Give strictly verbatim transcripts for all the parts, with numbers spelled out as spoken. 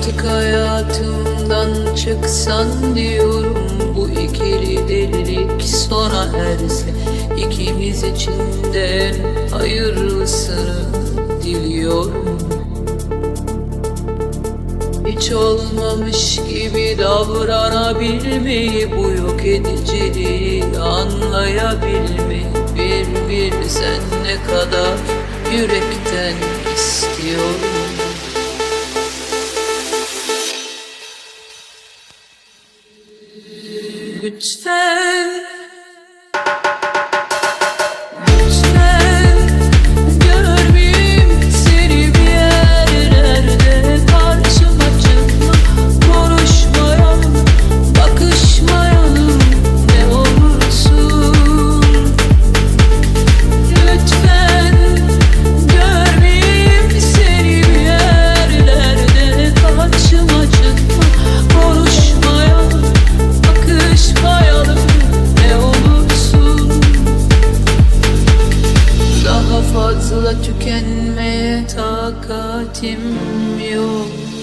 Artık hayatımdan çıksan diyorum, bu ikili delilik sona erse, ikimiz için de en hayırlısını diliyorum. Hiç olmamış gibi davranabilmeyi, bu yok ediciliği anlayabilmeyi, bir bir sen ne kadar yürekten istiyorum. Lütfen, lütfen görmeyeyim seni bir yerlerde, karşıma çıkma, konuşmayalım, bakışmayalım ne olursun. Lütfen görmeyeyim seni bir yerlerde, karşıma çıkma, konuşmayalım, bakışmayalım ne olursun. Daha fazla tükenmeye takatim yok.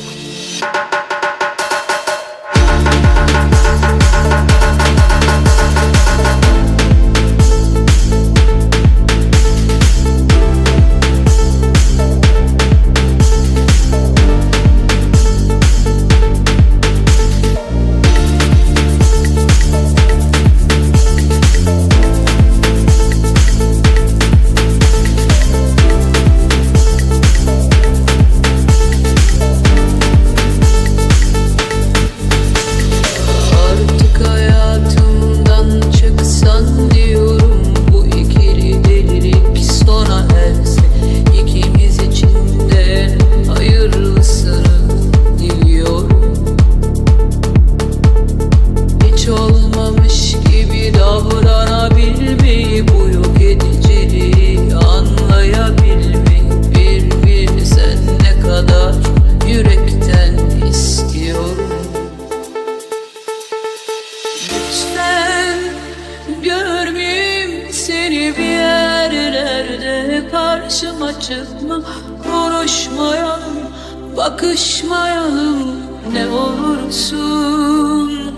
Lütfen görmeyeyim seni bir yerlerde, karşıma çıkma, konuşmayalım, bakışmayalım ne olursun.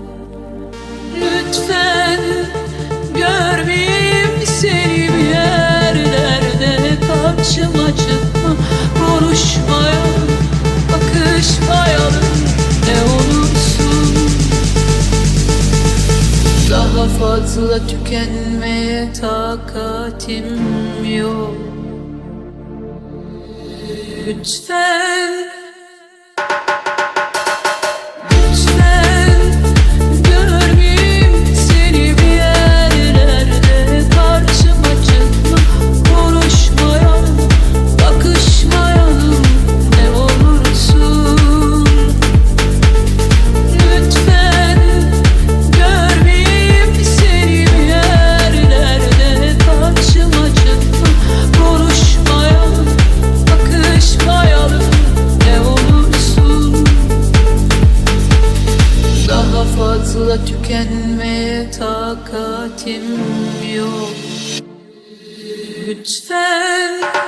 Lütfen görmeyeyim seni bir yerlerde, karşıma çıkma, konuşmayalım, bakışmayalım ne olursun. Daha fazla tükenmeye takatim yok. Lütfen, lütfen görmeyeyim seni bir yerlerde, karşıma çıkma, konuşmayalım, bakışmayalım ne olursun. Lütfen görmeyeyim seni bir yerlerde, karşıma çıkma, konuşmayalım, bakışmayalım ne olursun. Daha fazla tükenmeye takatim yok. Lütfen.